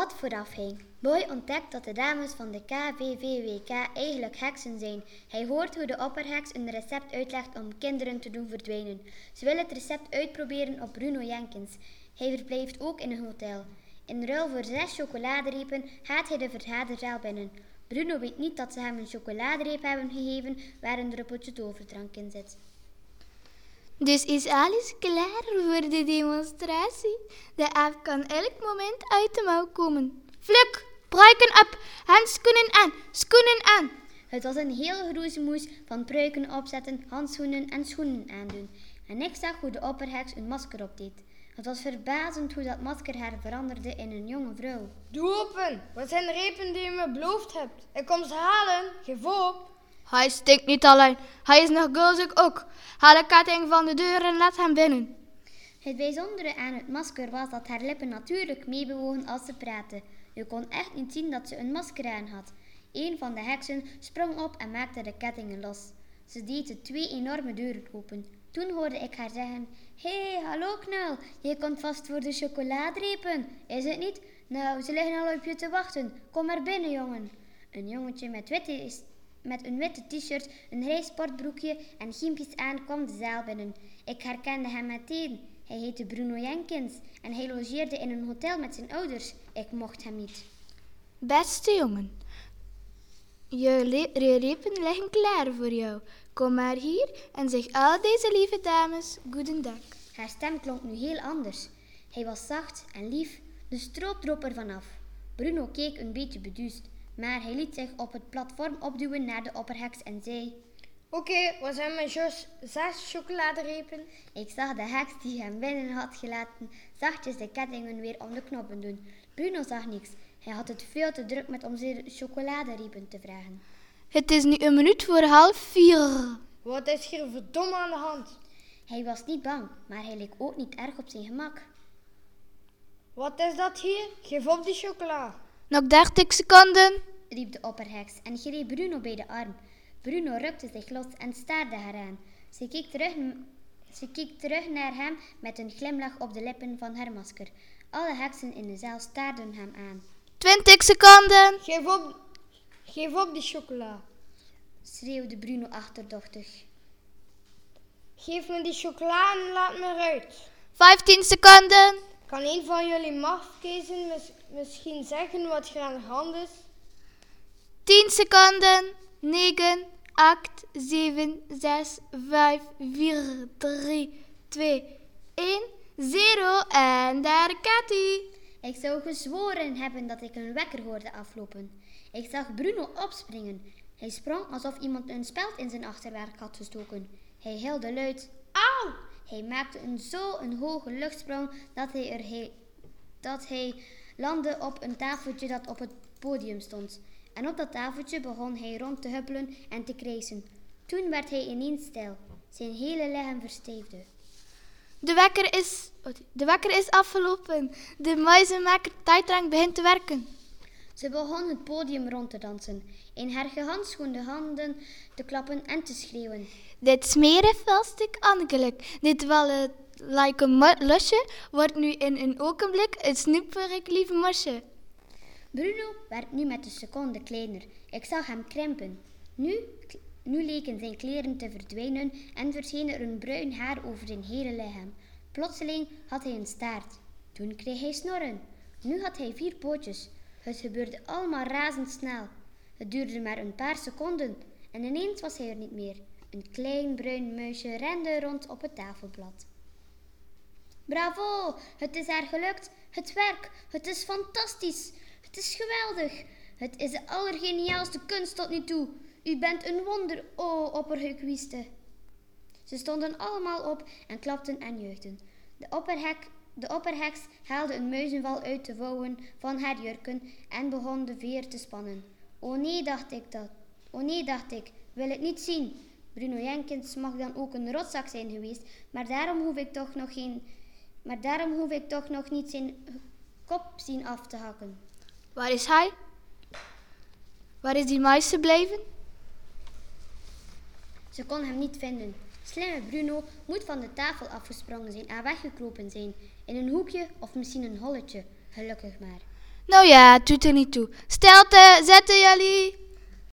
wat vooraf ging. Boy ontdekt dat de dames van de KVVWK eigenlijk heksen zijn. Hij hoort hoe de opperheks een recept uitlegt om kinderen te doen verdwijnen. Ze wil het recept uitproberen op Bruno Jenkins. Hij verblijft ook in een hotel. In ruil voor 6 chocoladerepen gaat hij de vergaderzaal binnen. Bruno weet niet dat ze hem een chocoladereep hebben gegeven waar een druppeltje toverdrank in zit. Dus is alles klaar voor de demonstratie? De aap kan elk moment uit de mouw komen. Vlug, pruiken op, handschoenen aan, schoenen aan. Het was een heel geroezemoes van pruiken opzetten, handschoenen en schoenen aandoen. En ik zag hoe de opperheks een masker opdeed. Het was verbazend hoe dat masker haar veranderde in een jonge vrouw. Doe open, wat zijn de repen die je me beloofd hebt? Ik kom ze halen, geef op. Hij stinkt niet alleen, hij is nog gulzig ook. Haal de ketting van de deur en laat hem binnen. Het bijzondere aan het masker was dat haar lippen natuurlijk meebewogen als ze praatte. Je kon echt niet zien dat ze een masker aan had. Een van de heksen sprong op en maakte de kettingen los. Ze deed de 2 enorme deuren open. Toen hoorde ik haar zeggen: Hé, hallo Knul, je komt vast voor de chocoladerepen, is het niet? Nou, ze liggen al op je te wachten. Kom maar binnen, jongen. Een jongetje met een witte t-shirt, een grijs sportbroekje en gimpjes aan kwam de zaal binnen. Ik herkende hem meteen. Hij heette Bruno Jenkins en hij logeerde in een hotel met zijn ouders. Ik mocht hem niet. Beste jongen, je repen liggen klaar voor jou. Kom maar hier en zeg al deze lieve dames goedendag. Haar stem klonk nu heel anders. Hij was zacht en lief, de stroop droop er vanaf. Bruno keek een beetje beduusd, maar hij liet zich op het platform opduwen naar de opperheks en zei: Oké, wat zijn mijn 6 chocoladerepen? Ik zag de heks die hem binnen had gelaten zachtjes de kettingen weer om de knoppen doen. Bruno zag niks. Hij had het veel te druk met om zijn chocoladerepen te vragen. Het is nu 3:01. Wat is hier verdomme aan de hand? Hij was niet bang, maar hij leek ook niet erg op zijn gemak. Wat is dat hier? Geef op die chocola. Nog 30 seconden, riep de opperheks en greep Bruno bij de arm. Bruno rukte zich los en staarde haar aan. Ze keek terug naar hem met een glimlach op de lippen van haar masker. Alle heksen in de zaal staarden hem aan. 20 seconden. Geef op die chocola. Schreeuwde Bruno achterdochtig. Geef me die chocola en laat me eruit. 15 seconden. Kan een van jullie mafkezen misschien zeggen wat er aan de hand is? 10 seconden. 9, 8, 7, 6, 5, 4, 3, 2, 1, 0. En daar gaat hij. Ik zou gezworen hebben dat ik een wekker hoorde aflopen. Ik zag Bruno opspringen. Hij sprong alsof iemand een speld in zijn achterwerk had gestoken. Hij gilde luid: Auw! Hij maakte een hoge luchtsprong dat hij landde op een tafeltje dat op het podium stond. En op dat tafeltje begon hij rond te huppelen en te krijsen. Toen werd hij ineens stil. Zijn hele lichaam verstijfde. De wekker is afgelopen. De muizenmaker tijdrank begint te werken. Ze begon het podium rond te dansen, in haar gehandschoende handen te klappen en te schreeuwen. Dit smerige vuilstuk ongeluk, dit wel like een lusje, wordt nu in een ogenblik een snoeperig lief mosje. Bruno werd nu met de seconde kleiner. Ik zag hem krimpen. Nu leken zijn kleren te verdwijnen en verscheen er een bruin haar over zijn hele lichaam. Plotseling had hij een staart. Toen kreeg hij snorren. Nu had hij 4 pootjes. Het gebeurde allemaal razendsnel. Het duurde maar een paar seconden en ineens was hij er niet meer. Een klein bruin muisje rende rond op het tafelblad. Bravo, het is haar gelukt. Het werk, het is fantastisch. Het is geweldig. Het is de allergeniaalste kunst tot nu toe. U bent een wonder, o opperhekwieste. Ze stonden allemaal op en klapten en juichten. De opperheks haalde een muizenval uit de vouwen van haar jurken en begon de veer te spannen. O nee, dacht ik, wil het niet zien. Bruno Jenkins mag dan ook een rotzak zijn geweest, maar daarom hoef ik toch nog niet zijn kop zien af te hakken. Waar is hij? Waar is die muis gebleven? Ze kon hem niet vinden. Slimme Bruno moet van de tafel afgesprongen zijn en weggekropen zijn. In een hoekje of misschien een holletje. Gelukkig maar. Nou ja, het doet er niet toe. Stelte, zetten jullie.